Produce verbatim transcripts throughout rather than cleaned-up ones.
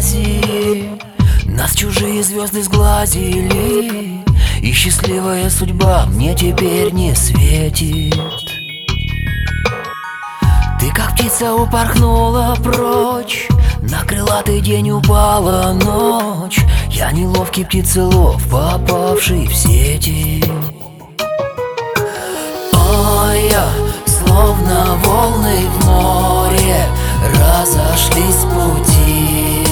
грязи. Нас чужие звезды сглазили, и счастливая судьба мне теперь не светит. Ты как птица упорхнула прочь, на крылатый день упала ночь. Я неловкий птицелов, попавший в сети. Ой, я словно волны в море разошлись пути.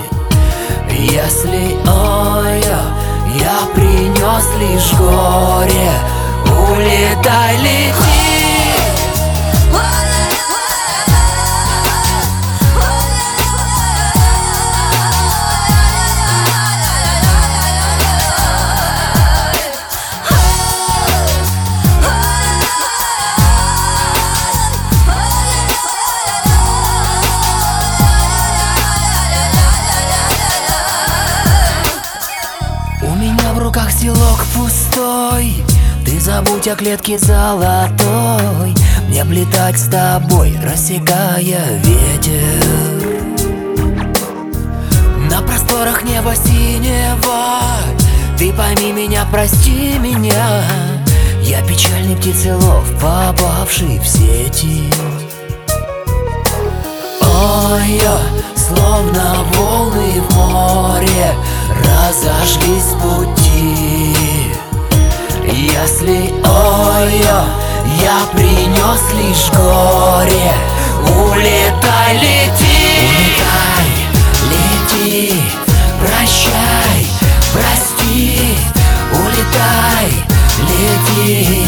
Если, ой, я, я принес лишь горе, улетай, лети. Селок пустой, ты забудь о клетке золотой. Мне облетать с тобой, рассекая ветер. На просторах неба синего, ты пойми меня, прости меня. Я печальный птицелов, попавший в сети. Ой, я словно волны в море разошлись пути. Если, ой, я, я принес лишь горе, улетай, лети. Улетай, лети, прощай, прости. Улетай, лети.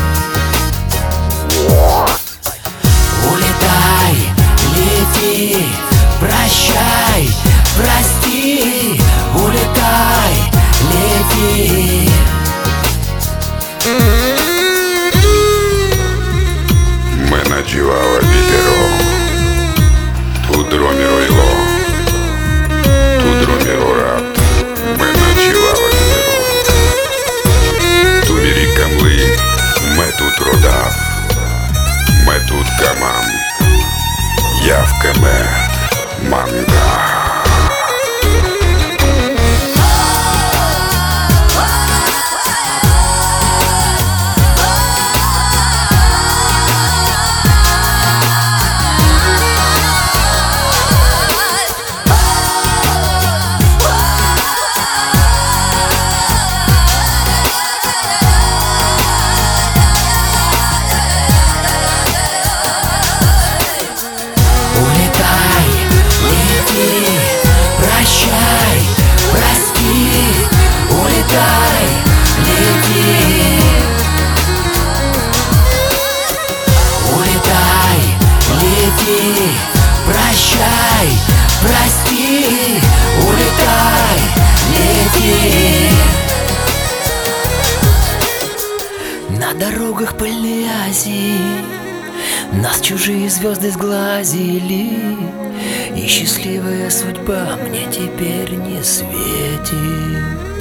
Улетай, лети, прощай, прости. Улетай, лети. Мене чувало вітеро, тут дроміро йло, тут дроміро рад. Мене чувало вітеро, ту віріка млин, ме тут родав, ме тут камам, я в кеме манга. Прощай, прости, улетай, лети. На дорогах пыльные оси, нас чужие звезды сглазили, и счастливая судьба мне теперь не светит.